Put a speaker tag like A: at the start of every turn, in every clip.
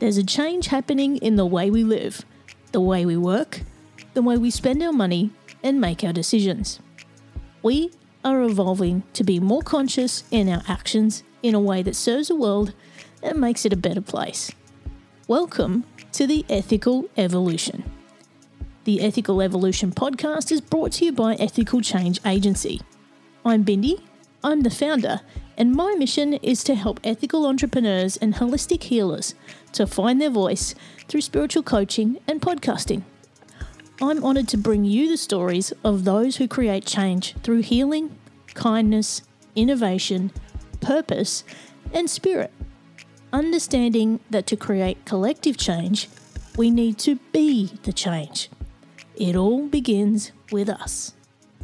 A: There's a change happening in the way we live, the way we work, the way we spend our money and make our decisions. We are evolving to be more conscious in our actions in a way that serves the world and makes it a better place. Welcome to the Ethical Evolution. The Ethical Evolution podcast is brought to you by Ethical Change Agency. I'm Bindi, I'm the founder, and my mission is to help ethical entrepreneurs and holistic healers to find their voice through spiritual coaching and podcasting. I'm honoured to bring you the stories of those who create change through healing, kindness, innovation, purpose, and spirit. Understanding that to create collective change, we need to be the change. It all begins with us.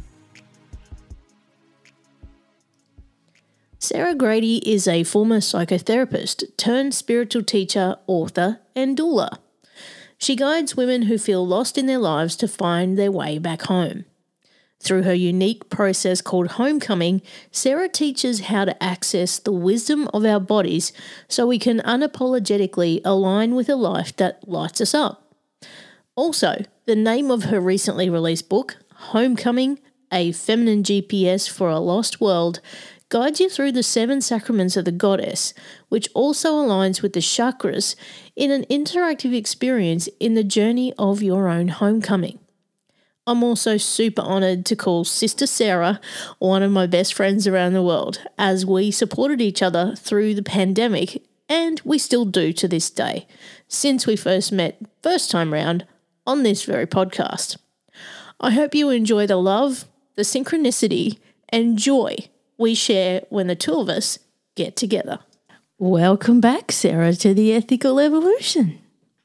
A: Sarah Grady is a former psychotherapist turned spiritual teacher, author, and doula. She guides women who feel lost in their lives to find their way back home. Through her unique process called homecoming, Sarah teaches how to access the wisdom of our bodies so we can unapologetically align with a life that lights us up. Also, the name of her recently released book, Homecoming, A Feminine GPS for a Lost World, guides you through the 7 sacraments of the goddess, which also aligns with the chakras in an interactive experience in the journey of your own homecoming. I'm also super honoured to call Sister Sarah one of my best friends around the world, as we supported each other through the pandemic, and we still do to this day, since we first met first time round on this very podcast. I hope you enjoy the love, the synchronicity, and joy we share when the two of us get together. Welcome back, Sarah, to the Ethical Evolution.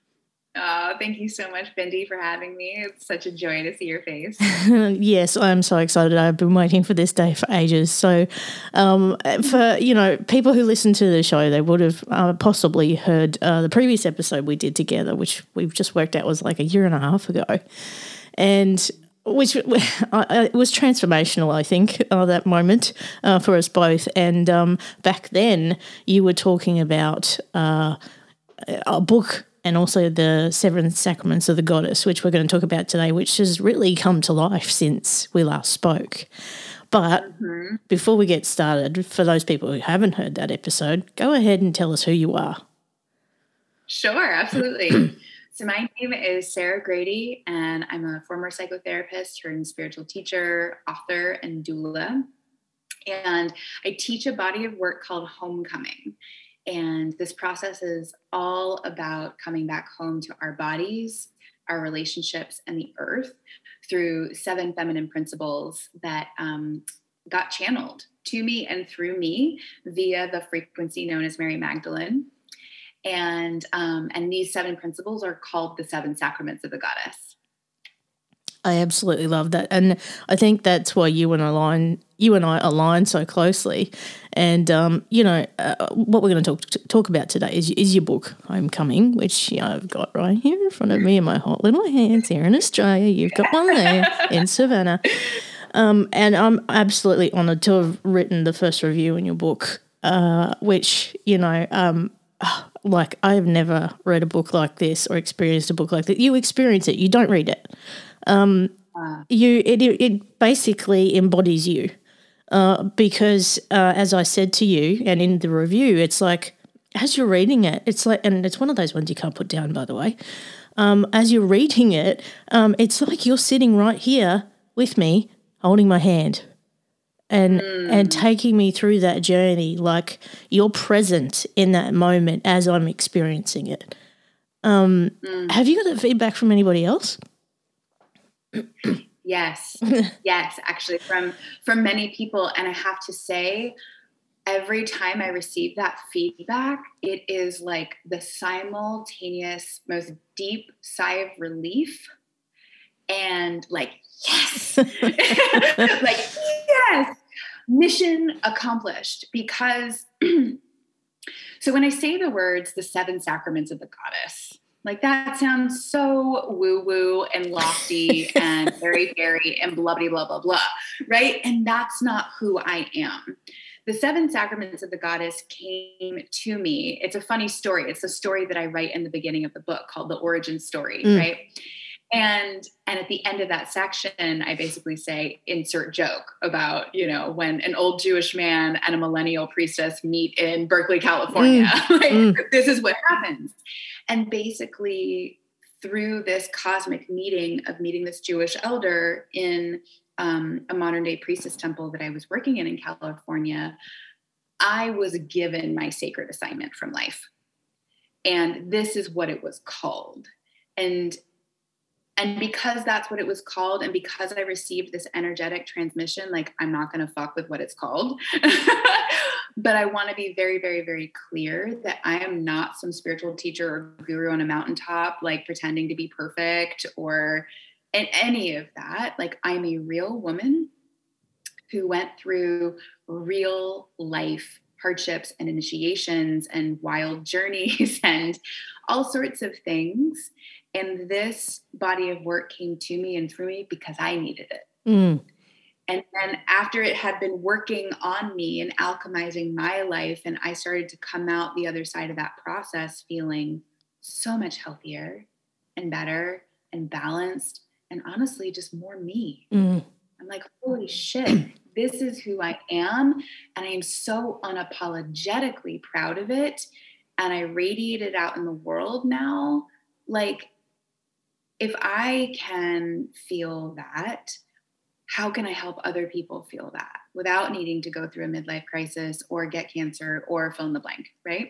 B: Oh, thank you so much, Bindi, for having me. It's such a joy to see your face.
A: Yes, I'm so excited. I've been waiting for this day for ages. So for, people who listen to the show, they would have possibly heard the previous episode we did together, which we've just worked out was like a year and a half ago. And which it was transformational, I think, that moment for us both. And back then you were talking about a book and also the 7 sacraments of the goddess, which we're going to talk about today, which has really come to life since we last spoke. But before we get started, for those people who haven't heard that episode, go ahead and tell us who you are.
B: Sure, absolutely. So my name is Sarah Grady, and I'm a former psychotherapist turned spiritual teacher, author, and doula. And I teach a body of work called Homecoming. And this process is all about coming back home to our bodies, our relationships, and the earth through 7 feminine principles that got channeled to me and through me via the frequency known as Mary Magdalene. And these 7 principles are called the 7 sacraments of the goddess.
A: I absolutely love that. And I think that's why you and I align so closely. And, what we're going to talk about today is your book, Homecoming, which I've got right here in front of me in my hot little hands here in Australia. You've got one there in Savannah. And I'm absolutely honoured to have written the first review in your book, which, like I've never read a book like this or experienced a book like that. You experience it, you don't read it. It basically embodies you because as I said to you and in the review, it's like as you're reading it, it's like, and it's one of those ones you can't put down, by the way. As you're reading it, it's like you're sitting right here with me, holding my hand. And taking me through that journey, like you're present in that moment as I'm experiencing it. Have you got that feedback from anybody else?
B: Yes, actually from many people. And I have to say, every time I receive that feedback, it is like the simultaneous, most deep sigh of relief and like, yes, like, yes, mission accomplished. Because so when I say the words, the 7 sacraments of the goddess, like that sounds so woo-woo and lofty and very, very and blah, blah, blah, blah, blah, right? And that's not who I am. the 7 sacraments of the goddess came to me. It's a funny story. It's a story that I write in the beginning of the book called The Origin Story, right? And at the end of that section, I basically say, insert joke about, you know, when an old Jewish man and a millennial priestess meet in Berkeley, California. This is what happens. And basically, through this cosmic meeting of meeting this Jewish elder in a modern day priestess temple that I was working in California, I was given my sacred assignment from life. And this is what it was called. And because that's what it was called, and because I received this energetic transmission, like, I'm not going to fuck with what it's called. But I want to be very, very, very clear that I am not some spiritual teacher or guru on a mountaintop, like pretending to be perfect or any of that. Like, I'm a real woman who went through real life hardships and initiations and wild journeys and all sorts of things. And this body of work came to me and through me because I needed it. And then after it had been working on me and alchemizing my life, and I started to come out the other side of that process feeling so much healthier and better and balanced and honestly just more me. I'm like, holy shit, this is who I am. And I am so unapologetically proud of it. And I radiate it out in the world now. Like, if I can feel that, how can I help other people feel that without needing to go through a midlife crisis or get cancer or fill in the blank, right?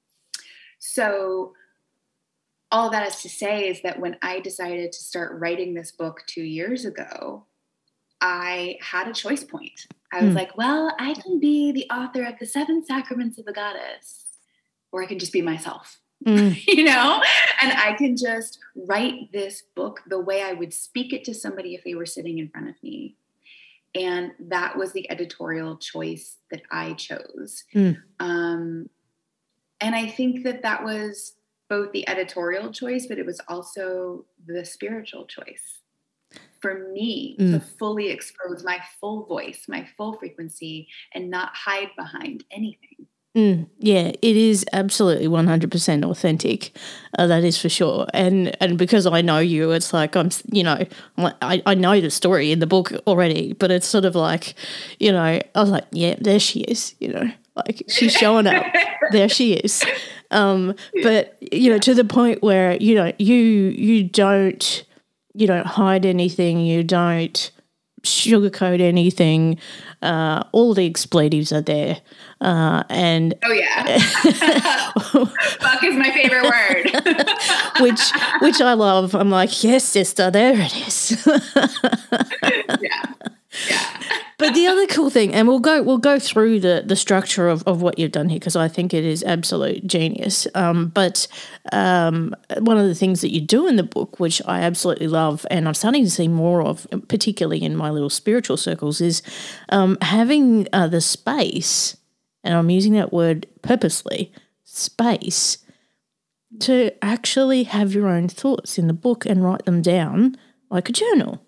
B: So all that is to say is that when I decided to start writing this book 2 years ago, I had a choice point. I was like, well, I can be the author of the 7 sacraments of the goddess, or I can just be myself. You know, and I can just write this book the way I would speak it to somebody if they were sitting in front of me. And that was the editorial choice that I chose. And I think that was both the editorial choice, but it was also the spiritual choice for me to fully expose my full voice, my full frequency, and not hide behind anything.
A: Yeah, it is absolutely 100% authentic. That is for sure. And because I know you, it's like I know the story in the book already, but it's sort of like, you know, I was like, yeah, there she is, you know, like she's showing up. There she is. But you know, to the point where, you know, you don't hide anything, you don't sugarcoat anything. All the expletives are there. And
B: oh yeah, fuck is my favorite word.
A: which I love. I'm like, yes, sister, there it is.
B: Yeah.
A: But the other cool thing, and we'll go through the structure of what you've done here because I think it is absolute genius. But one of the things that you do in the book, which I absolutely love, and I'm starting to see more of, particularly in my little spiritual circles, is having the space, and I'm using that word purposely, space, to actually have your own thoughts in the book and write them down like a journal.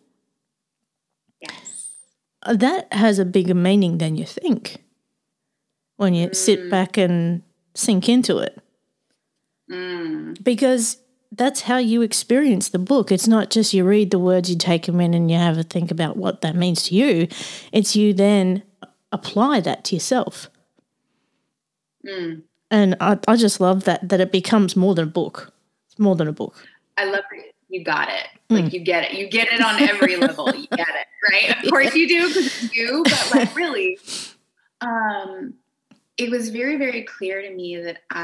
A: That has a bigger meaning than you think when you sit back and sink into it. Because that's how you experience the book. It's not just you read the words, you take them in and you have a think about what that means to you. It's you then apply that to yourself. And I just love that it becomes more than a book. It's more than a book.
B: I love it. You got it. Like you get it. You get it on every level. You get it, right? Of course you do because it's you, but like really, it was very, very clear to me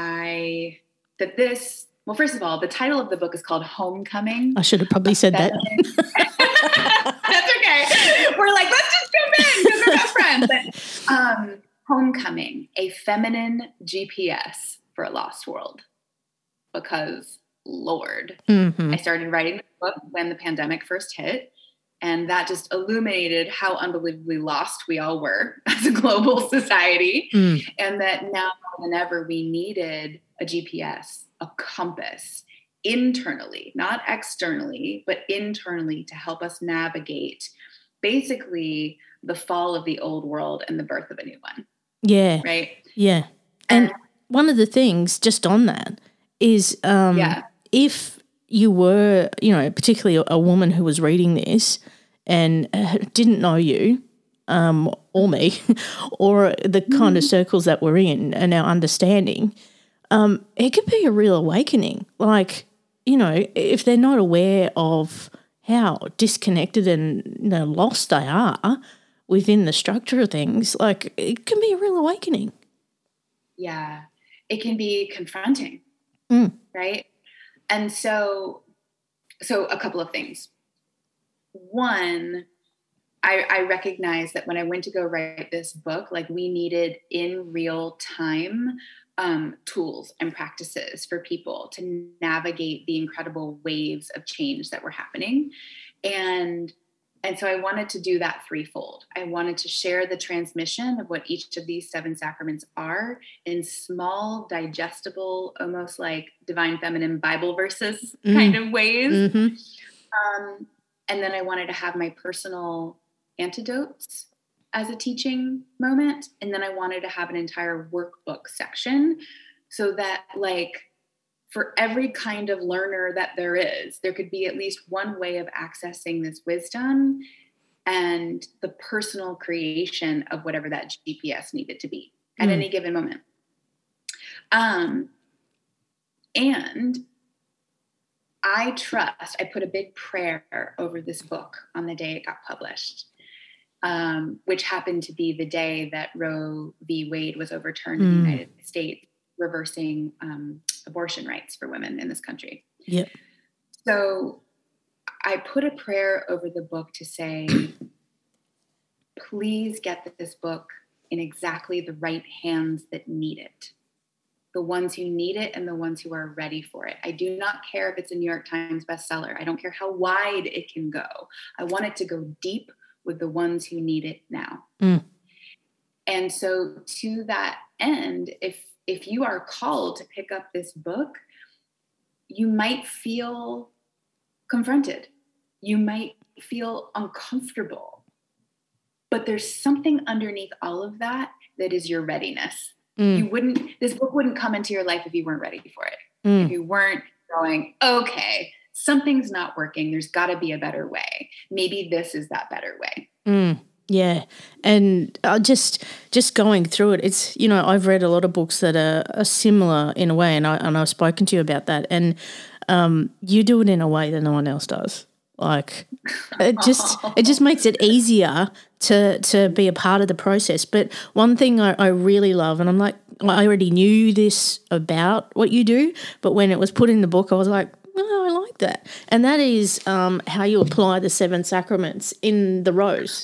B: well, first of all, the title of the book is called Homecoming.
A: I should have probably said that.
B: That's okay. We're like, let's just jump in because we're best friends. But, Homecoming, a feminine GPS for a lost world. Because Lord. I started writing the book when the pandemic first hit, and that just illuminated how unbelievably lost we all were as a global society, and that now more than ever we needed a GPS, a compass, internally, not externally, but internally to help us navigate basically the fall of the old world and the birth of a new one.
A: Yeah.
B: Right.
A: Yeah. And one of the things just on that is if you were, particularly a woman who was reading this and didn't know you or me or the kind of circles that we're in and our understanding, it could be a real awakening. Like, if they're not aware of how disconnected and lost they are within the structure of things, like it can be a real awakening.
B: Yeah, it can be confronting, right? And so a couple of things. One, I recognize that when I went to go write this book, like we needed in real time tools and practices for people to navigate the incredible waves of change that were happening. And so I wanted to do that threefold. I wanted to share the transmission of what each of these 7 sacraments are in small, digestible, almost like divine feminine Bible verses kind of ways. Mm-hmm. And then I wanted to have my personal antidotes as a teaching moment. And then I wanted to have an entire workbook section so that, like, for every kind of learner that there is, there could be at least one way of accessing this wisdom and the personal creation of whatever that GPS needed to be at any given moment. And I put a big prayer over this book on the day it got published, which happened to be the day that Roe v. Wade was overturned in the United States, reversing abortion rights for women in this country.
A: Yep.
B: So I put a prayer over the book to say, please get this book in exactly the right hands that need it. The ones who need it and the ones who are ready for it. I do not care if it's a New York Times bestseller. I don't care how wide it can go. I want it to go deep with the ones who need it now. And so to that end, if you are called to pick up this book, you might feel confronted. You might feel uncomfortable. But there's something underneath all of that is your readiness. This book wouldn't come into your life if you weren't ready for it. If you weren't going, okay, something's not working. There's got to be a better way. Maybe this is that better way.
A: Yeah. And just going through it, it's, I've read a lot of books that are similar in a way, and I've spoken to you about that. And you do it in a way that no one else does. Like it just makes it easier to be a part of the process. But one thing I really love, and I'm like, I already knew this about what you do, but when it was put in the book, I was like, oh, I like that. And that is how you apply the 7 sacraments in the rose.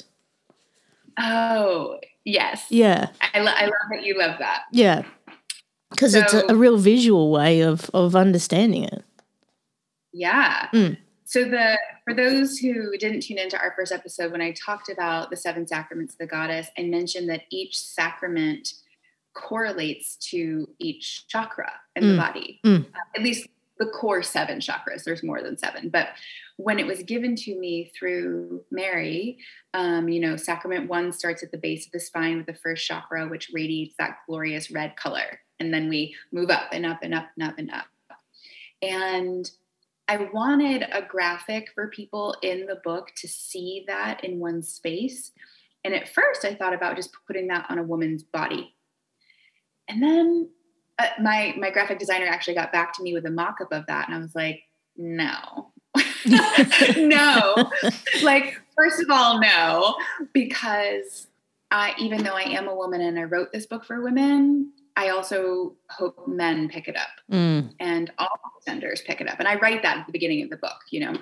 B: Oh, yes.
A: Yeah.
B: I love that you love that.
A: Yeah. Because it's a real visual way of understanding it.
B: Yeah. So for those who didn't tune into our first episode, when I talked about the 7 sacraments of the goddess, I mentioned that each sacrament correlates to each chakra in the body, at least the core 7 chakras. There's more than 7, but when it was given to me through Mary, sacrament 1 starts at the base of the spine with the first chakra, which radiates that glorious red color. And then we move up and up and up and up and up. And I wanted a graphic for people in the book to see that in one space. And at first I thought about just putting that on a woman's body. And then my graphic designer actually got back to me with a mock-up of that. And I was like, no. No. Like, first of all, no. Because even though I am a woman and I wrote this book for women, I also hope men pick it up and all genders pick it up. And I write that at the beginning of the book,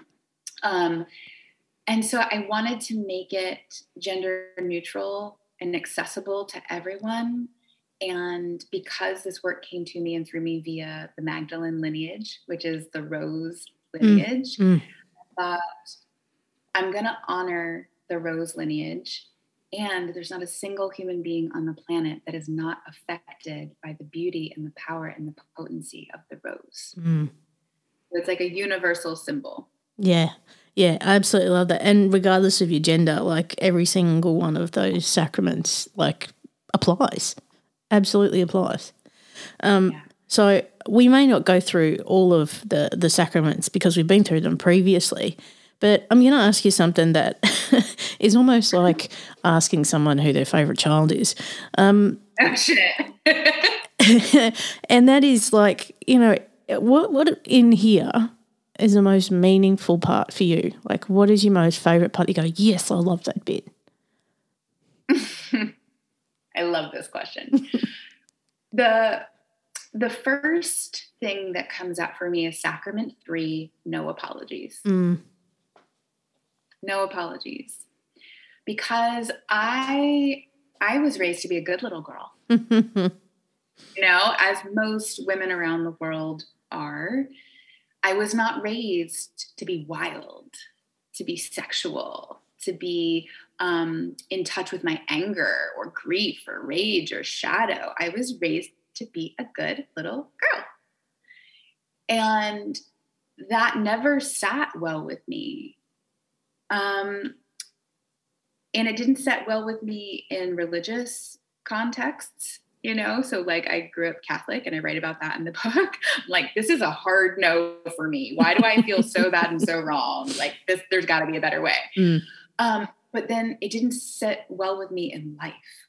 B: and so I wanted to make it gender neutral and accessible to everyone. And because this work came to me and through me via the Magdalene lineage, which is the Rose lineage, I thought I'm going to honor the Rose lineage. And there's not a single human being on the planet that is not affected by the beauty and the power and the potency of the rose. It's like a universal symbol.
A: Yeah. Yeah, I absolutely love that. And regardless of your gender, like every single one of those sacraments, like, applies. absolutely applies. So we may not go through all of the sacraments because we've been through them previously, but I'm going to ask you something that is almost like asking someone who their favourite child is.
B: Oh, shit.
A: And that is like, what in here is the most meaningful part for you? Like, what is your most favourite part? You go, yes, I love that bit.
B: I love this question. The first thing that comes up for me is Sacrament 3, no apologies. No apologies. Because I was raised to be a good little girl. As most women around the world are. I was not raised to be wild, to be sexual, to be in touch with my anger or grief or rage or shadow. I was raised to be a good little girl. And that never sat well with me. And it didn't set well with me in religious contexts, So like I grew up Catholic and I write about that in the book. Like, this is a hard no for me. Why do I feel so bad and so wrong? Like there's gotta be a better way. But then it didn't sit well with me in life,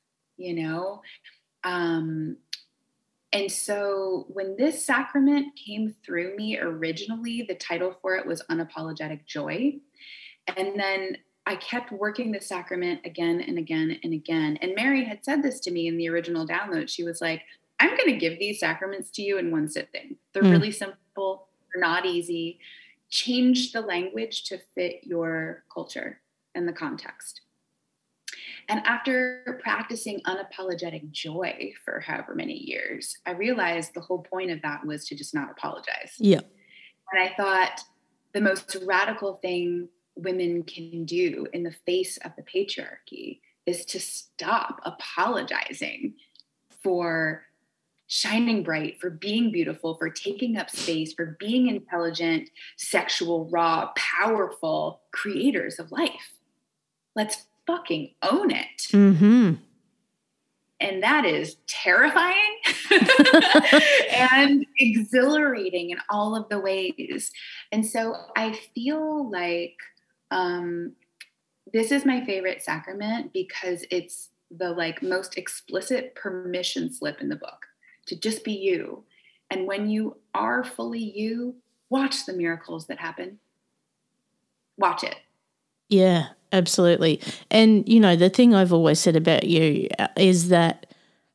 B: And so when this sacrament came through me originally, the title for it was Unapologetic Joy. And then I kept working the sacrament again and again and again. And Mary had said this to me in the original download. She was like, I'm going to give these sacraments to you in one sitting. They're really simple. They're not easy. Change the language to fit your culture and the context. And after practicing unapologetic joy for however many years, I realized the whole point of that was to just not apologize.
A: Yeah.
B: And I thought the most radical thing women can do in the face of the patriarchy is to stop apologizing for shining bright, for being beautiful, for taking up space, for being intelligent, sexual, raw, powerful creators of life. Let's fucking own it.
A: Mm-hmm.
B: And that is terrifying and exhilarating in all of the ways. And so I feel like this is my favorite sacrament because it's the most explicit permission slip in the book to just be you. And when you are fully you, watch the miracles that happen. Watch it.
A: Yeah, absolutely. And, the thing I've always said about you is that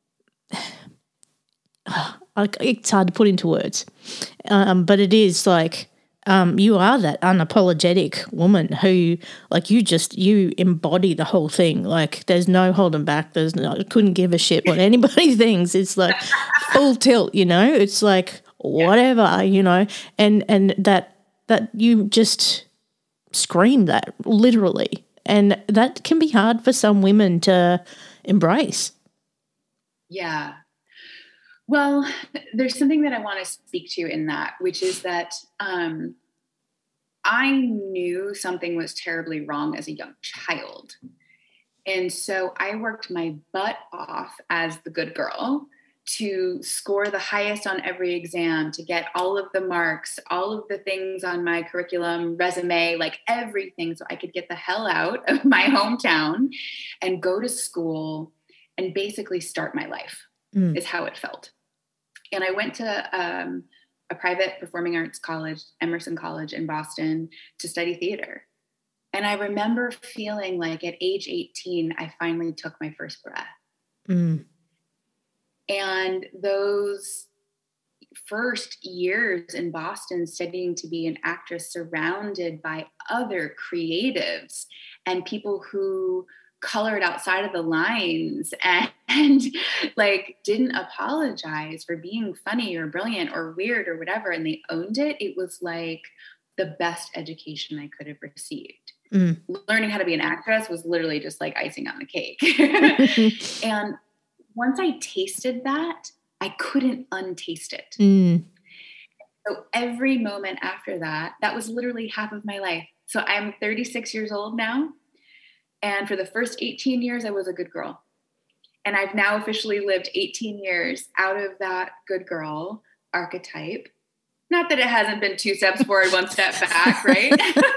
A: it's hard to put into words, but it is like you are that unapologetic woman who, you embody the whole thing. Like, there's no holding back. Couldn't give a shit what anybody thinks. It's like full tilt, It's like whatever, and that you just scream that literally, and that can be hard for some women to embrace.
B: Yeah. Well, there's something that I want to speak to in that, which is that I knew something was terribly wrong as a young child. And so I worked my butt off as the good girl to score the highest on every exam, to get all of the marks, all of the things on my curriculum, resume, everything, so I could get the hell out of my hometown and go to school and basically start my life, is how it felt. And I went to a private performing arts college, Emerson College in Boston, to study theater. And I remember feeling like at age 18, I finally took my first breath. And those first years in Boston studying to be an actress surrounded by other creatives and people who colored outside of the lines and didn't apologize for being funny or brilliant or weird or whatever, and they owned it. It was like the best education I could have received. Learning how to be an actress was literally just like icing on the cake. And once I tasted that, I couldn't untaste it. So every moment after that, that was literally half of my life. So I'm 36 years old now. And for the first 18 years, I was a good girl. And I've now officially lived 18 years out of that good girl archetype. Not that it hasn't been 2 steps forward, 1 step back, right?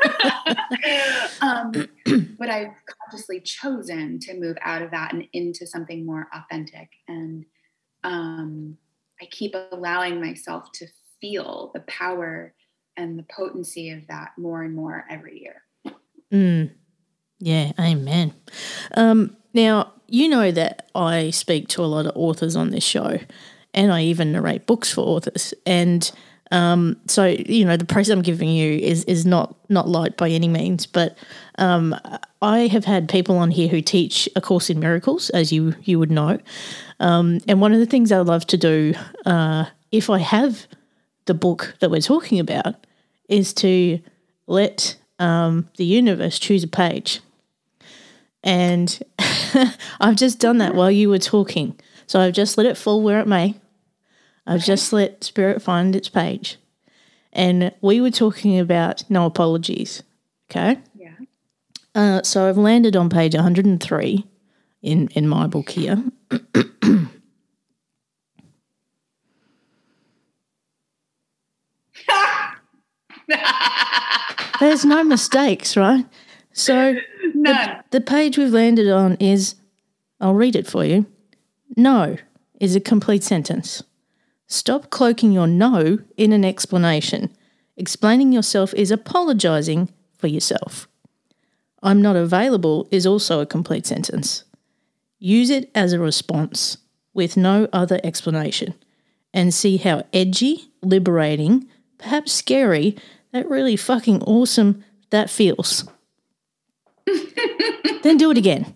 B: But I've consciously chosen to move out of that and into something more authentic. And I keep allowing myself to feel the power and the potency of that more and more every year.
A: Yeah, amen. Now, you know that I speak to a lot of authors on this show, and I even narrate books for authors. And so, you know, the praise I'm giving you is not light by any means, but I have had people on here who teach A Course in Miracles, as you would know. And one of the things I love to do, if I have the book that we're talking about, is to let the universe choose a page. And I've just done that while you were talking. So I've just let it fall where it may. I've just let Spirit find its page. And we were talking about no apologies, okay?
B: Yeah.
A: So I've landed on page 103 in my book here. There's no mistakes, right? So the page we've landed on is, I'll read it for you. No is a complete sentence. Stop cloaking your no in an explanation. Explaining yourself is apologizing for yourself. I'm not available is also a complete sentence. Use it as a response with no other explanation and see how edgy, liberating, perhaps scary, that really fucking awesome that feels. Then do it again.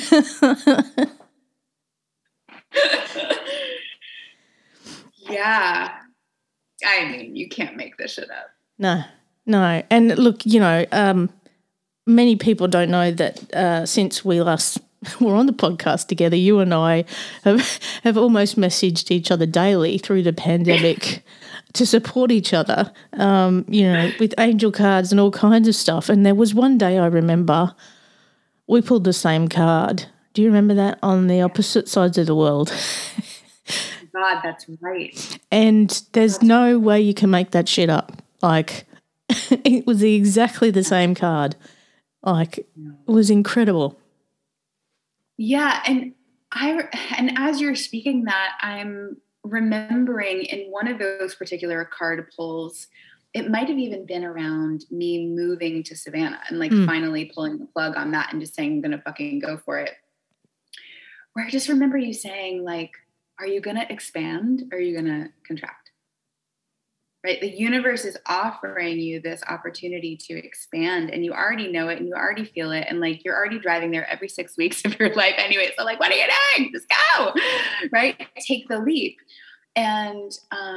B: Yeah. I mean, you can't make this shit up.
A: No. And look, you know, many people don't know that since we last were on the podcast together, you and I have almost messaged each other daily through the pandemic to support each other, you know, with angel cards and all kinds of stuff. And there was one day I remember we pulled the same card. Do you remember that? On the opposite sides of the world.
B: God, that's right.
A: And there's no way you can make that shit up. Like, it was exactly the same card. Like, it was incredible.
B: Yeah, and as you're speaking that, I'm remembering in one of those particular card pulls, it might have even been around me moving to Savannah and like finally pulling the plug on that and just saying, I'm going to fucking go for it. Where I just remember you saying like, are you going to expand or are you going to contract? Right? The universe is offering you this opportunity to expand and you already know it and you already feel it. And like, you're already driving there every 6 weeks of your life anyway. So like, what are you doing? Just go, right? Take the leap. And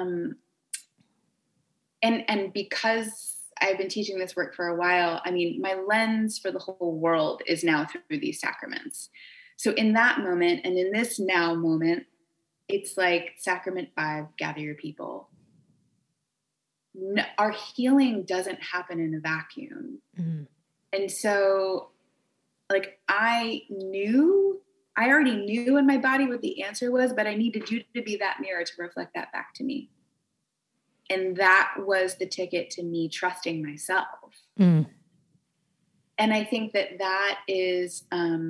B: because I've been teaching this work for a while, I mean, my lens for the whole world is now through these sacraments. So in that moment and in this now moment, it's like Sacrament 5, gather your people. No, our healing doesn't happen in a vacuum. And so like I already knew in my body what the answer was, but I needed you to be that mirror to reflect that back to me. And that was the ticket to me trusting myself. And I think that is,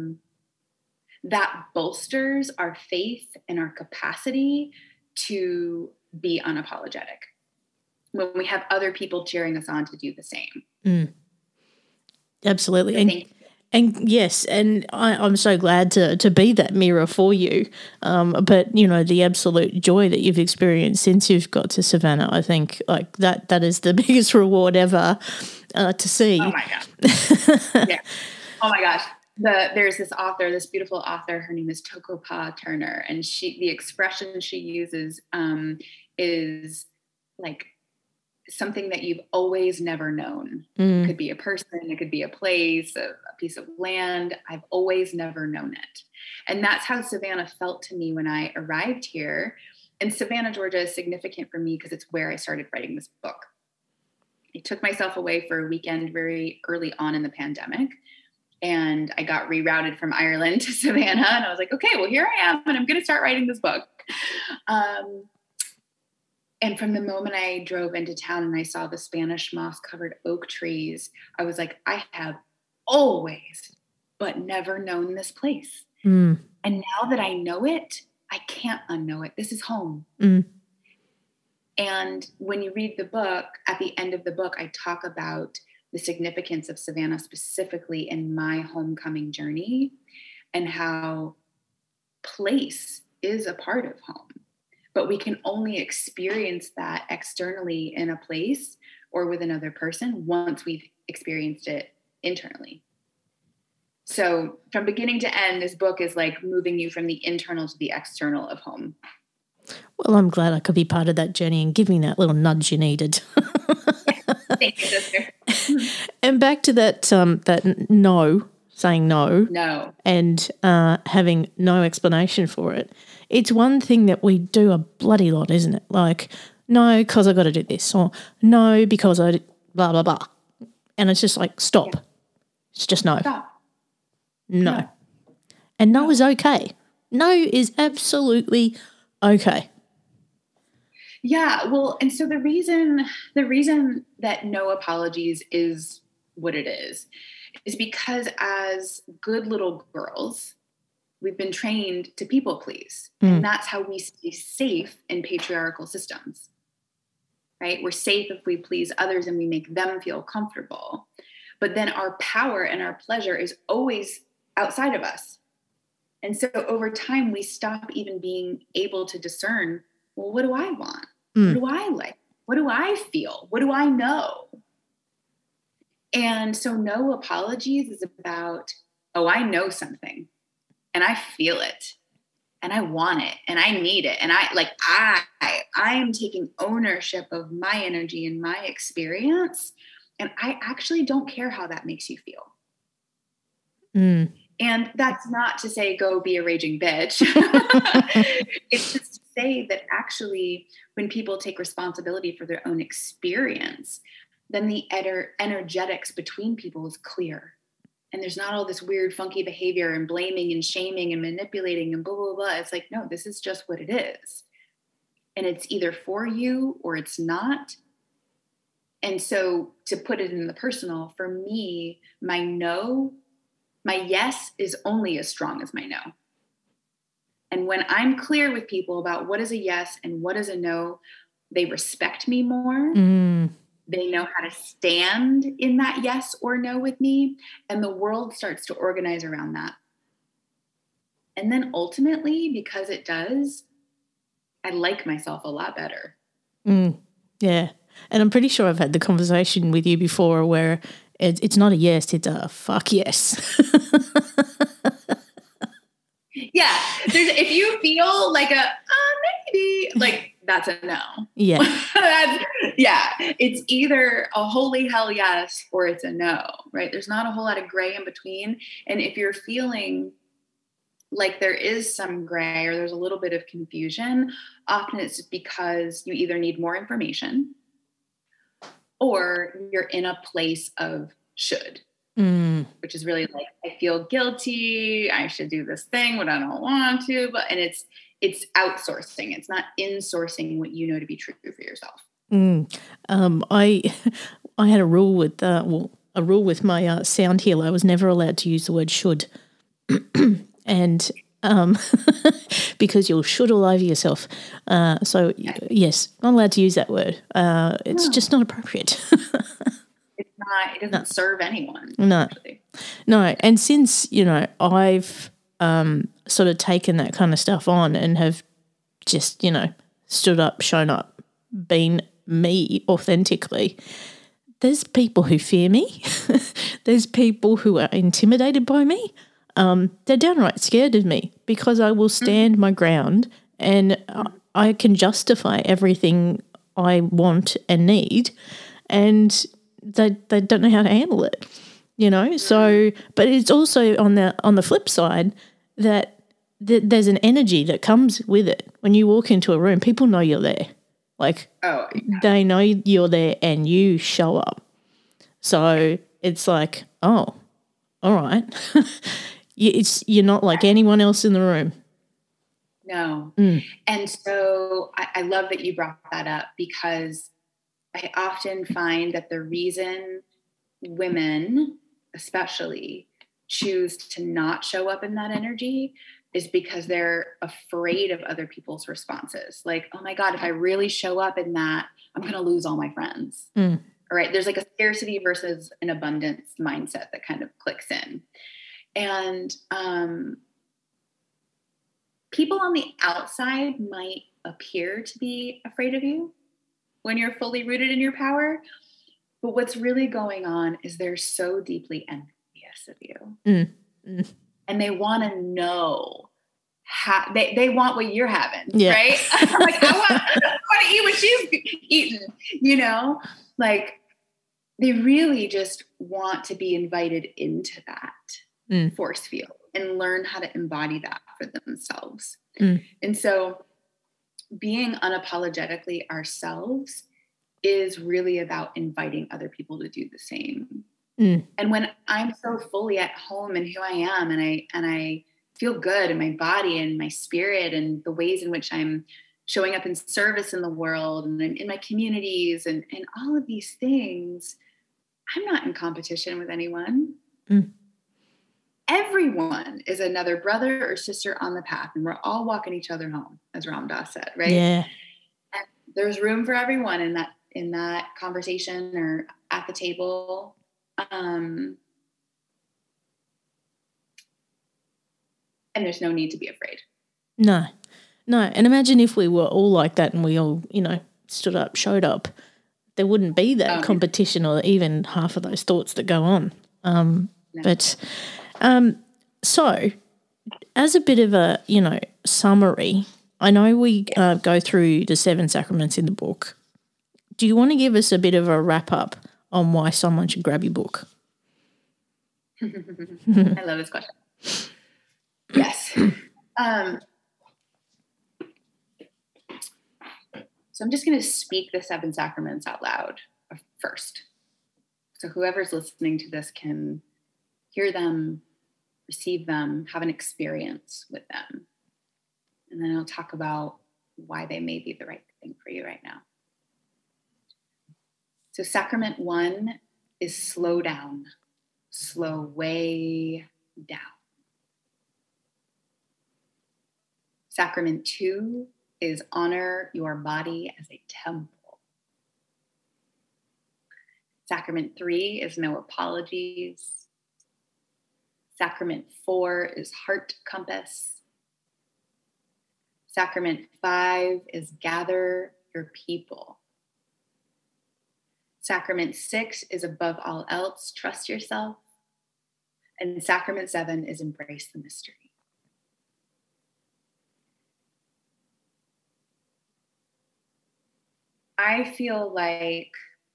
B: that bolsters our faith and our capacity to be unapologetic when we have other people cheering us on to do the same.
A: Absolutely. And yes, and I'm so glad to be that mirror for you. But, you know, the absolute joy that you've experienced since you've got to Savannah, I think like that is the biggest reward ever to see.
B: Oh, my God. Yeah. Oh, my gosh. There's this author, this beautiful author, her name is Tokopa Turner, and the expression she uses is like something that you've always never known. It could be a person, it could be a place, a piece of land. I've always never known it. And that's how Savannah felt to me when I arrived here. And Savannah, Georgia is significant for me because it's where I started writing this book. I took myself away for a weekend very early on in the pandemic. And I got rerouted from Ireland to Savannah, and I was like, okay, well, here I am, and I'm going to start writing this book. And from the moment I drove into town and I saw the Spanish moss covered oak trees, I was like, I have always, but never known this place. And now that I know it, I can't unknow it. This is home. And when you read the book, at the end of the book, I talk about the significance of Savannah specifically in my homecoming journey, and how place is a part of home. But we can only experience that externally in a place or with another person once we've experienced it internally. So from beginning to end, this book is like moving you from the internal to the external of home.
A: Well, I'm glad I could be part of that journey and giving that little nudge you needed.
B: Thank you, sister.
A: And back to that, saying no, and having no explanation for it. It's one thing that we do a bloody lot, isn't it? Like, no, because I got to do this, or no, because I blah, blah, blah. And it's just like, stop. Yeah. It's just no.
B: Stop.
A: No. And no is okay. No is absolutely okay.
B: Yeah, well, and so the reason that no apologies is what it is because as good little girls, we've been trained to people please. And that's how we stay safe in patriarchal systems, right? We're safe if we please others and we make them feel comfortable. But then our power and our pleasure is always outside of us. And so over time, we stop even being able to discern, well, what do I want? What do I like? What do I feel? What do I know? And so no apologies is about, oh, I know something and I feel it and I want it and I need it. And I am taking ownership of my energy and my experience. And I actually don't care how that makes you feel. And that's not to say go be a raging bitch. It's just to say that actually when people take responsibility for their own experience, then the energetics between people is clear. And there's not all this weird, funky behavior and blaming and shaming and manipulating and blah, blah, blah. It's like, no, this is just what it is. And it's either for you or it's not. And so to put it in the personal, for me, my yes is only as strong as my no. And when I'm clear with people about what is a yes and what is a no, they respect me more. They know how to stand in that yes or no with me. And the world starts to organize around that. And then ultimately, because it does, I like myself a lot better.
A: Yeah. And I'm pretty sure I've had the conversation with you before where it's not a yes, it's a fuck yes.
B: Yeah. If you feel like maybe, like that's a no.
A: Yeah.
B: It's either a holy hell yes or it's a no, right? There's not a whole lot of gray in between. And if you're feeling like there is some gray or there's a little bit of confusion, often it's because you either need more information or you're in a place of should, which is really like, I feel guilty. I should do this thing, but I don't want to. And it's outsourcing. It's not insourcing what you know to be true for yourself.
A: I had a rule with my sound healer. I was never allowed to use the word should, and because you'll should all over yourself. So yes, not allowed to use that word. It's just not appropriate.
B: It's not. It doesn't serve anyone.
A: No,
B: actually.
A: No. And since I've sort of taken that kind of stuff on and have just stood up, shown up, been me authentically. There's people who fear me. There's people who are intimidated by me. They're downright scared of me because I will stand my ground and I can justify everything I want and need, and they don't know how to handle it, So, but it's also on the flip side that there's an energy that comes with it. When you walk into a room, people know you're there. Like, they know you're there and you show up. So it's like, oh, all right. You're not like anyone else in the room.
B: No. And so I love that you brought that up, because I often find that the reason women especially choose to not show up in that energy is because they're afraid of other people's responses. Like, oh my God, if I really show up in that, I'm going to lose all my friends. All right. There's like a scarcity versus an abundance mindset that kind of clicks in. And people on the outside might appear to be afraid of you when you're fully rooted in your power. But what's really going on is they're so deeply envious of you. And they want to know how they want what you're having, right? Like, I want to eat what you've eaten, you know? Like, they really just want to be invited into that force field and learn how to embody that for themselves. And so being unapologetically ourselves is really about inviting other people to do the same. And when I'm so fully at home in who I am, and I feel good in my body and my spirit and the ways in which I'm showing up in service in the world and in my communities and all of these things, I'm not in competition with anyone. Everyone is another brother or sister on the path, and we're all walking each other home, as Ram Dass said, right?
A: Yeah.
B: And there's room for everyone in that conversation or at the table. And there's no need to be afraid.
A: No. And imagine if we were all like that and we all, stood up, showed up, there wouldn't be that competition or even half of those thoughts that go on. No. But so as a bit of a, summary, I know we go through the 7 sacraments in the book. Do you want to give us a bit of a wrap up on why someone should grab your book?
B: I love this question. Yes. So I'm just going to speak the 7 sacraments out loud first. So whoever's listening to this can hear them, receive them, have an experience with them. And then I'll talk about why they may be the right thing for you right now. So sacrament 1 is slow down, slow way down. Sacrament 2 is honor your body as a temple. Sacrament 3 is no apologies. Sacrament 4 is heart compass. Sacrament 5 is gather your people. Sacrament 6 is above all else, trust yourself. And sacrament 7 is embrace the mystery. I feel like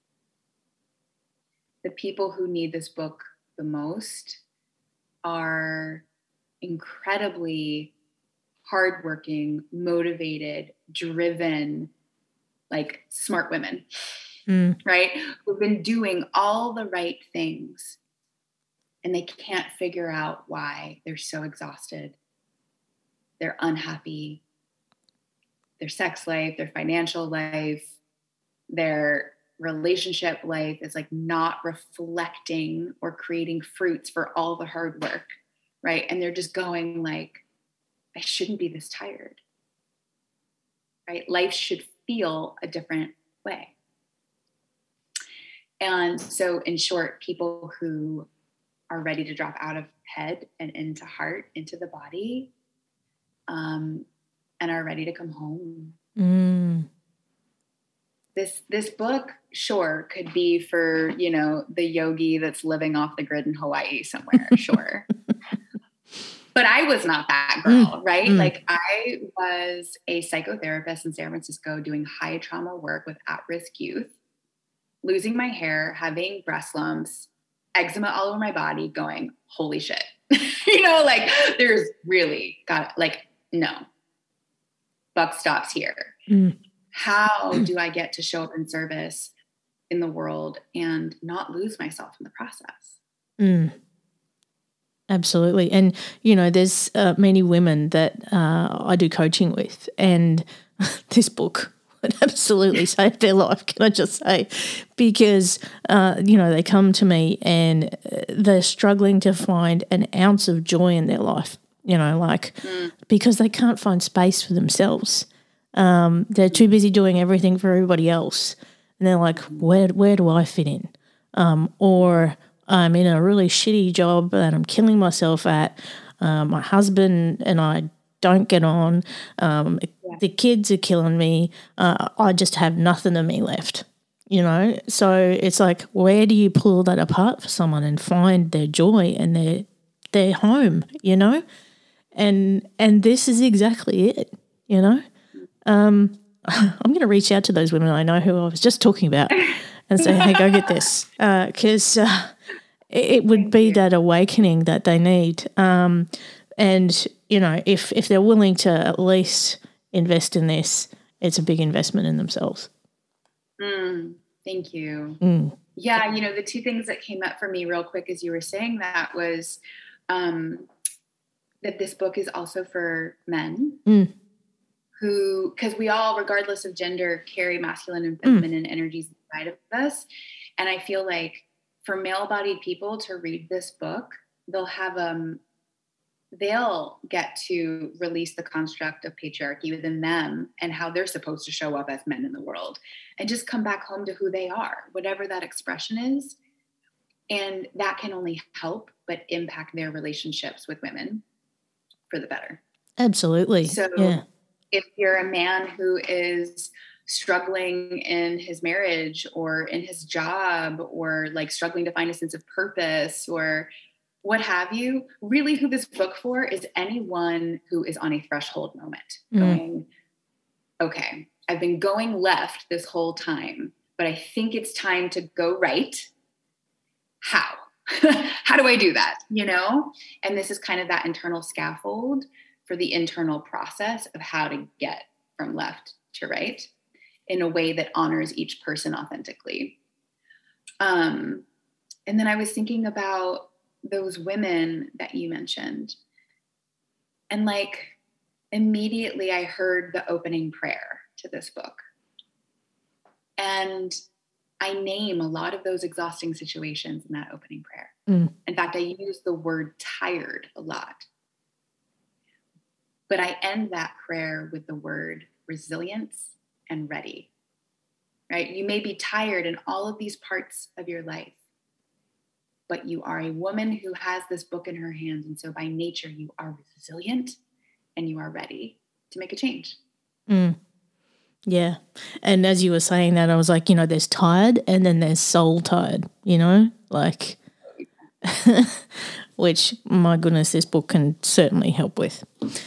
B: the people who need this book the most are incredibly hardworking, motivated, driven, like smart women, right? Who've been doing all the right things and they can't figure out why they're so exhausted. They're unhappy. Their sex life, their financial life, their relationship life is like not reflecting or creating fruits for all the hard work, right? And they're just going like, I shouldn't be this tired, right? Life should feel a different way. And so in short, people who are ready to drop out of head and into heart, into the body, and are ready to come home. This book, sure, could be for, the yogi that's living off the grid in Hawaii somewhere, sure. But I was not that girl, right? Like I was a psychotherapist in San Francisco doing high trauma work with at-risk youth, losing my hair, having breast lumps, eczema all over my body, going, holy shit. Like there's really no, buck stops here. How do I get to show up in service in the world and not lose myself in the process?
A: Absolutely. And, there's many women that I do coaching with, and this book would absolutely save their life, can I just say? Because, they come to me and they're struggling to find an ounce of joy in their life, because they can't find space for themselves. They're too busy doing everything for everybody else. And they're like, where do I fit in? Or I'm in a really shitty job that I'm killing myself at. My husband and I don't get on. The kids are killing me. I just have nothing of me left, So it's like, where do you pull that apart for someone and find their joy and their home, And this is exactly it, I'm going to reach out to those women I know who I was just talking about and say, hey, go get this, because it would be that awakening that they need. And, if they're willing to at least invest in this, it's a big investment in themselves.
B: Thank you. Yeah, the two things that came up for me real quick as you were saying that was that this book is also for men who, because we all, regardless of gender, carry masculine and feminine energies inside of us. And I feel like for male-bodied people to read this book, they'll get to release the construct of patriarchy within them and how they're supposed to show up as men in the world and just come back home to who they are, whatever that expression is. And that can only help but impact their relationships with women for the better.
A: Absolutely.
B: So if you're a man who is struggling in his marriage or in his job or like struggling to find a sense of purpose or what have you, really who this book for is anyone who is on a threshold moment going, okay, I've been going left this whole time, but I think it's time to go right. How? How do I do that? And this is kind of that internal scaffold for the internal process of how to get from left to right in a way that honors each person authentically. And then I was thinking about those women that you mentioned. And like immediately I heard the opening prayer to this book. And I name a lot of those exhausting situations in that opening prayer. In fact, I use the word tired a lot. But I end that prayer with the word resilience and ready, right? You may be tired in all of these parts of your life, but you are a woman who has this book in her hands. And so by nature, you are resilient and you are ready to make a change.
A: Yeah. And as you were saying that, I was like, there's tired and then there's soul tired, like, which, my goodness, this book can certainly help with.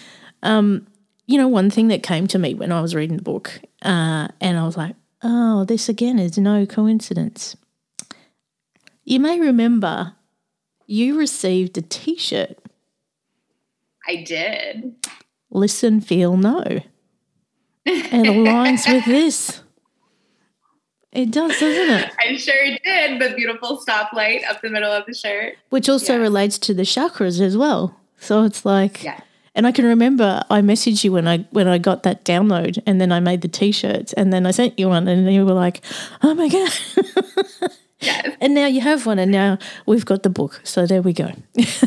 A: One thing that came to me when I was reading the book, and I was like, oh, this again is no coincidence. You may remember you received a T-shirt.
B: I did.
A: Listen, feel, know. It aligns with this. It does, doesn't it?
B: I sure did. The beautiful stoplight up the middle of the shirt.
A: Which also relates to the chakras as well. So it's like, and I can remember I messaged you when I got that download, and then I made the T-shirts, and then I sent you one, and you were like, oh my God.
B: Yes.
A: And now you have one, and now we've got the book. So there we go.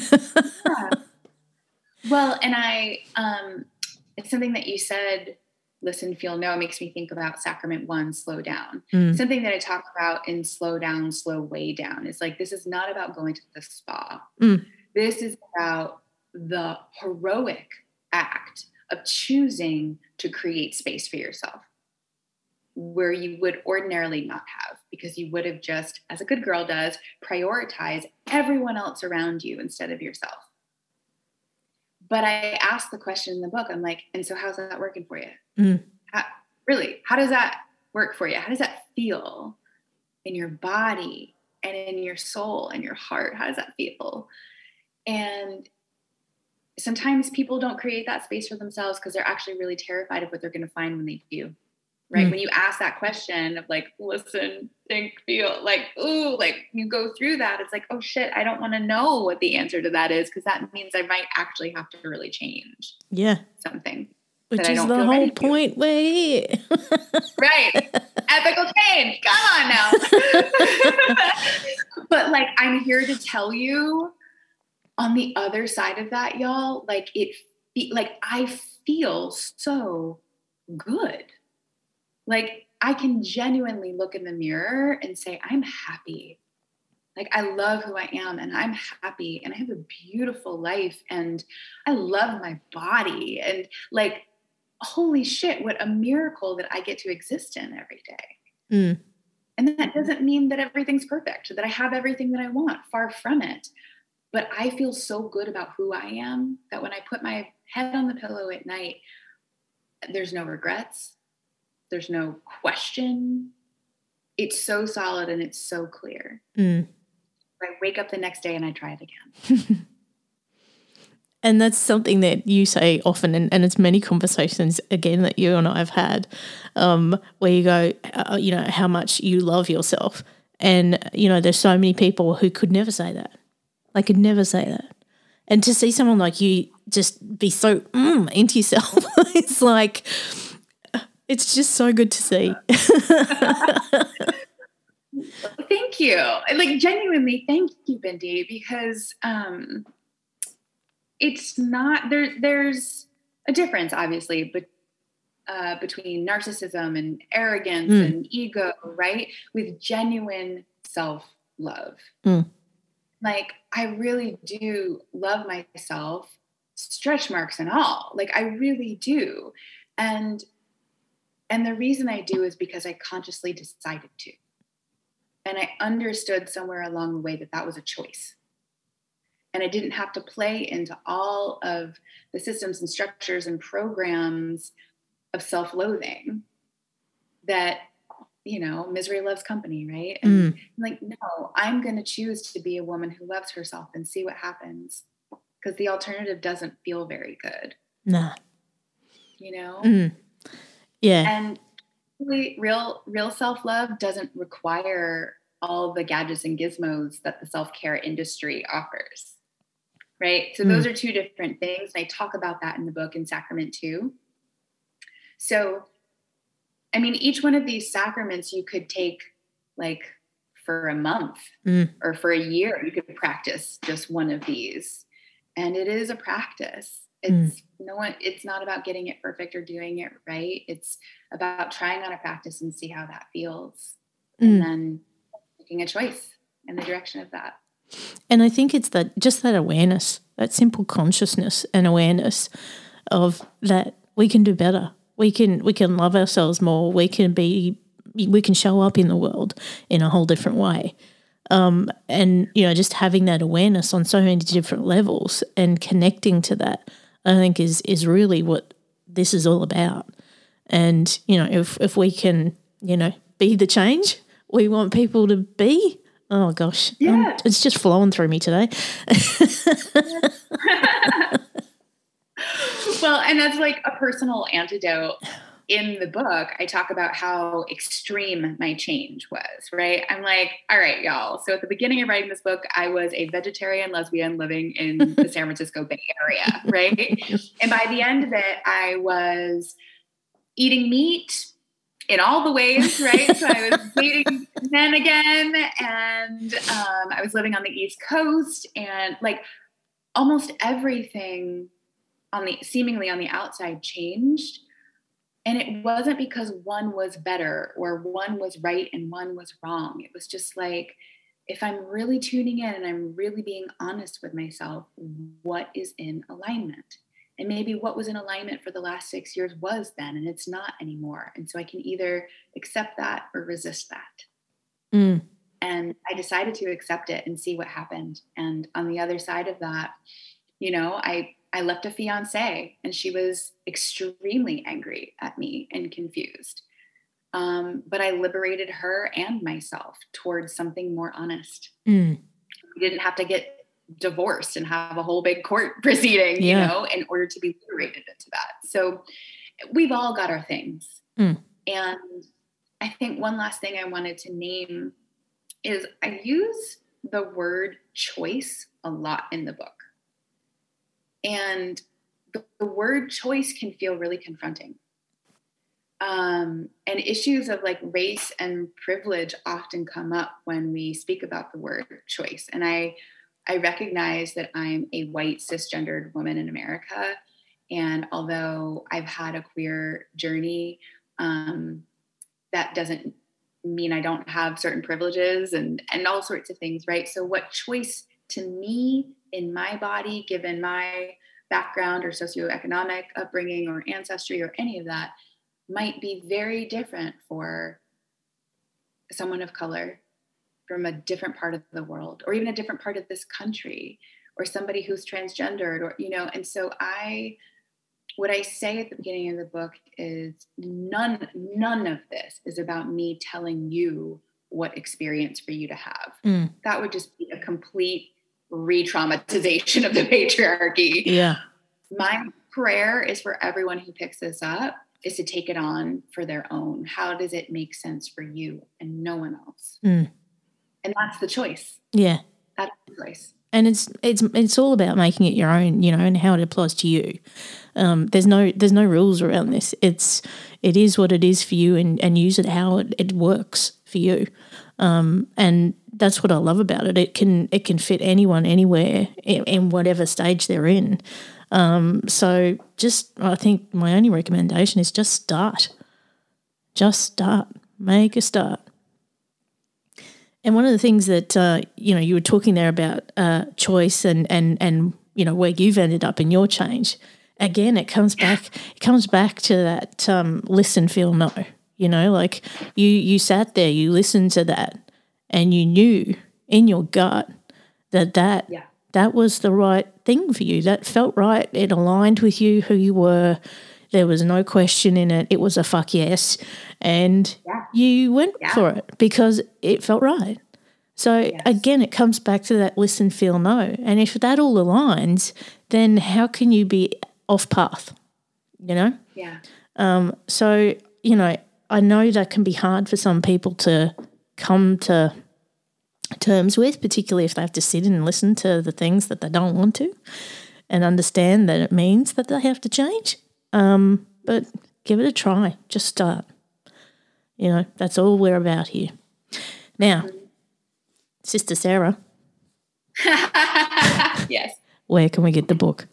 B: Well, and it's something that you said, listen, feel, know, makes me think about Sacrament 1, slow down. Something that I talk about in slow down, slow way down is like, this is not about going to the spa. This is about the heroic act of choosing to create space for yourself where you would ordinarily not have, because you would have just, as a good girl does, prioritize everyone else around you instead of yourself. But I asked the question in the book, I'm like, and so how's that working for you? How does that work for you? How does that feel in your body and in your soul and your heart? How does that feel? And sometimes people don't create that space for themselves because they're actually really terrified of what they're going to find when they do, right? When you ask that question of like, listen, think, feel, like, ooh, like you go through that, it's like, oh shit, I don't want to know what the answer to that is, because that means I might actually have to really change something.
A: Which is the whole point we're here.
B: Right. Ethical change. Come on now. But like, I'm here to tell you on the other side of that, y'all, like I feel so good. Like I can genuinely look in the mirror and say, I'm happy. Like I love who I am and I'm happy and I have a beautiful life and I love my body, and like, holy shit, what a miracle that I get to exist in every day. And that doesn't mean that everything's perfect, that I have everything that I want, far from it. But I feel so good about who I am that when I put my head on the pillow at night, there's no regrets. There's no question. It's so solid and it's so clear. I wake up the next day and I try it again.
A: And that's something that you say often, and it's many conversations, again, that you and I have had, where you go, how much you love yourself. And, there's so many people who could never say that. They could never say that. And to see someone like you just be so into yourself, it's like, it's just so good to see.
B: Thank you. Like, genuinely, thank you, Bindi, because it's not, there's a difference, obviously, but between narcissism and arrogance and ego, right? With genuine self-love. Like, I really do love myself, stretch marks and all. Like, I really do. And the reason I do is because I consciously decided to. And I understood somewhere along the way that that was a choice. And I didn't have to play into all of the systems and structures and programs of self-loathing that, misery loves company, right? And I'm like, no, I'm going to choose to be a woman who loves herself and see what happens, because the alternative doesn't feel very good.
A: Nah.
B: Yeah. And really, real self-love doesn't require all the gadgets and gizmos that the self-care industry offers. Right? So those are two different things. And I talk about that in the book in Sacrament 2. So, I mean, each one of these sacraments you could take like for a month or for a year. You could practice just one of these. And it is a practice. It's not about getting it perfect or doing it right. It's about trying on a practice and see how that feels. And then making a choice in the direction of that.
A: And I think it's that awareness, that simple consciousness and awareness of that we can do better. We can love ourselves more. We can show up in the world in a whole different way. And just having that awareness on so many different levels and connecting to that, I think is really what this is all about. And if we can be the change we want people to be. Oh, gosh.
B: Yeah.
A: It's just flowing through me today.
B: Well, and that's like a personal antidote. In the book, I talk about how extreme my change was, right? I'm like, all right, y'all. So at the beginning of writing this book, I was a vegetarian lesbian living in the San Francisco Bay Area, right? And by the end of it, I was eating meat in all the ways, right? So I was dating men again, and I was living on the East Coast, and like almost everything seemingly on the outside changed. And it wasn't because one was better or one was right and one was wrong. It was just like, if I'm really tuning in and I'm really being honest with myself, what is in alignment? And maybe what was in alignment for the last 6 years was then, and it's not anymore. And so I can either accept that or resist that. And I decided to accept it and see what happened. And on the other side of that, I left a fiance, and she was extremely angry at me and confused. But I liberated her and myself towards something more honest. We didn't have to get divorced and have a whole big court proceeding, in order to be liberated into that. So we've all got our things. And I think one last thing I wanted to name is I use the word choice a lot in the book. And the word choice can feel really confronting. And issues of like race and privilege often come up when we speak about the word choice. And I recognize that I'm a white cisgendered woman in America. And although I've had a queer journey, that doesn't mean I don't have certain privileges and all sorts of things, right? So what choice to me in my body, given my background or socioeconomic upbringing or ancestry or any of that, might be very different for someone of color from a different part of the world, or even a different part of this country, or somebody who's transgendered, or, you know, and so what I say at the beginning of the book is none of this is about me telling you what experience for you to have. That would just be a complete re-traumatization of the patriarchy.
A: Yeah.
B: My prayer is for everyone who picks this up is to take it on for their own. How does it make sense for you and no one else? And that's the choice.
A: Yeah.
B: That's the choice.
A: And it's all about making it your own, you know, and how it applies to you. There's no rules around this. It is what it is for you, and use it how it works for you. And that's what I love about it. It can fit anyone anywhere in whatever stage they're in. So I think my only recommendation is just start. Just start. Make a start. And one of the things that, you were talking there about choice and you know, where you've ended up in your change, again, it comes back to that listen, feel, know, you know, like you sat there, you listened to that, and you knew in your gut that was the right thing for you. That felt right. It aligned with you, who you were. There was no question in it. It was a fuck yes. And you went for it because it felt right. So, again, it comes back to that listen, feel, know. And if that all aligns, then how can you be off path, you know?
B: Yeah.
A: So, you know, I know that can be hard for some people to come to terms with, particularly if they have to sit and listen to the things that they don't want to and understand that it means that they have to change. But give it a try. Just start. You know, that's all we're about here. Now, Sister Sarah.
B: Yes.
A: Where can we get the book?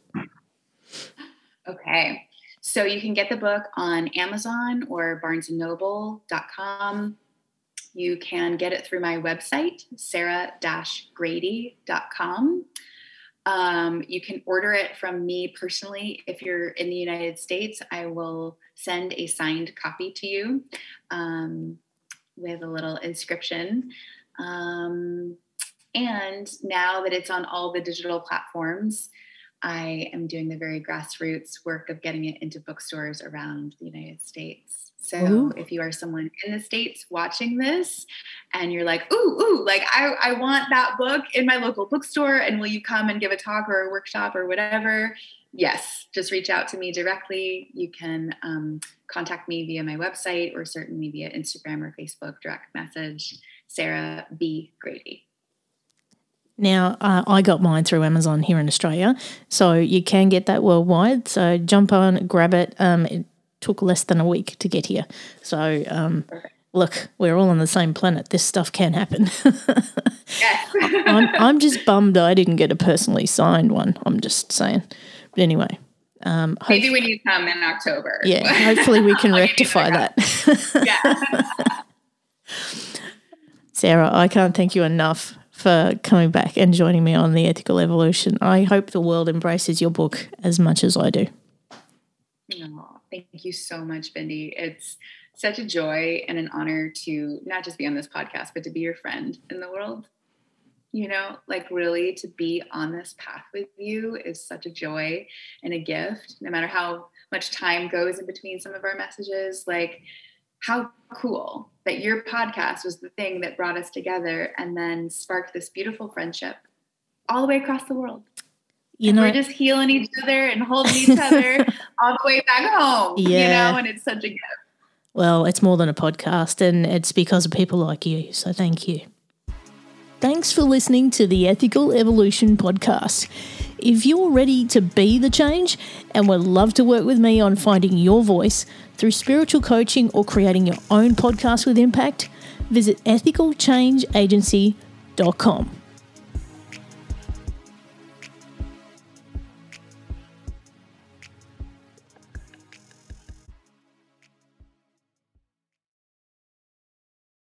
B: Okay. So you can get the book on Amazon or barnesandnoble.com. You can get it through my website, sarah-grady.com. You can order it from me personally. If you're in the United States, I will send a signed copy to you with a little inscription. And now that it's on all the digital platforms, I am doing the very grassroots work of getting it into bookstores around the United States. So if you are someone in the States watching this and you're like, ooh, like I want that book in my local bookstore, and will you come and give a talk or a workshop or whatever? Yes, just reach out to me directly. You can contact me via my website or certainly via Instagram or Facebook direct message, Sarah B. Grady.
A: Now, I got mine through Amazon here in Australia, so you can get that worldwide. So jump on, grab it. It took less than a week to get here. So, look, we're all on the same planet. This stuff can happen.
B: Yes.
A: I'm just bummed I didn't get a personally signed one. I'm just saying. But anyway.
B: Maybe when you come in October.
A: Yeah, hopefully we can rectify that.
B: Yeah.
A: Sarah, I can't thank you enough for coming back and joining me on The Ethical Evolution. I hope the world embraces your book as much as I do.
B: Oh, thank you so much, Bindi. It's such a joy and an honor to not just be on this podcast, but to be your friend in the world. You know, like really to be on this path with you is such a joy and a gift, no matter how much time goes in between some of our messages. Like, how cool that your podcast was the thing that brought us together and then sparked this beautiful friendship all the way across the world. You know, we're just healing each other and holding each other all the way back home, you know, and it's such a gift.
A: Well, it's more than a podcast, and it's because of people like you, so thank you. Thanks for listening to the Ethical Evolution Podcast. If you're ready to be the change and would love to work with me on finding your voice through spiritual coaching or creating your own podcast with impact, visit ethicalchangeagency.com.